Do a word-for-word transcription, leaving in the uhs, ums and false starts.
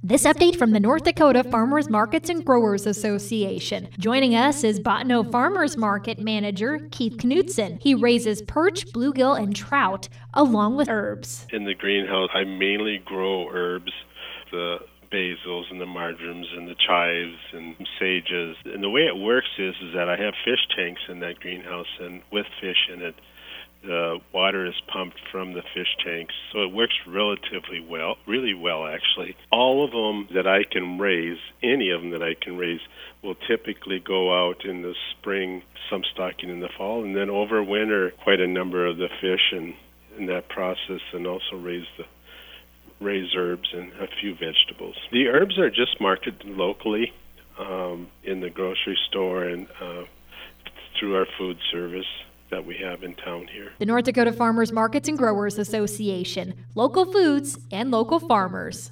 This update from the North Dakota Farmers Markets and Growers Association. Joining us is Bottineau Farmers Market Manager Keith Knutson. He raises perch, bluegill, and trout, along with herbs. In the greenhouse, I mainly grow herbs, the basils and the marjorams and the chives and sages. And the way it works is, is that I have fish tanks in that greenhouse, and with fish in it, the water is pumped from the fish tanks, so it works relatively well, really well actually. All of them that I can raise, any of them that I can raise, will typically go out in the spring, some stocking in the fall, and then over winter quite a number of the fish in, in that process, and also raise the raise herbs and a few vegetables. The herbs are just marketed locally um, in the grocery store and uh, through our food service that we have in town here. The North Dakota Farmers Markets and Growers Association. Local foods and local farmers.